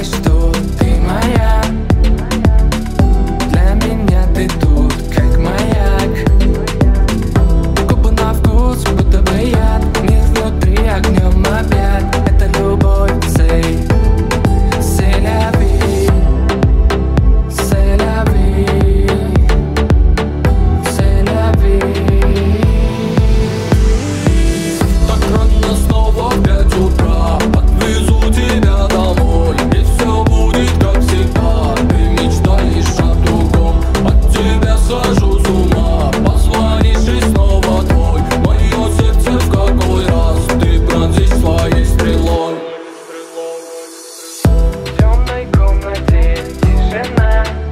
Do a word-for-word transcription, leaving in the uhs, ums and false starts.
знай, что ты моя. Для меня ты тут как маяк. Губы на вкус, будто бы яд. Мир внутри огнем объят. Это любовь, c'est c'est la vie, c'est la vie, c'est la vie. Так рано снова в пять утра. Отвезу тебя домой, и все будет как всегда. Ты мечтаешь о другом, от тебя схожу с ума. Позвонишь и снова твой. Мое сердце в какой раз ты пронзишь своей стрелой. В темной комнате тишина.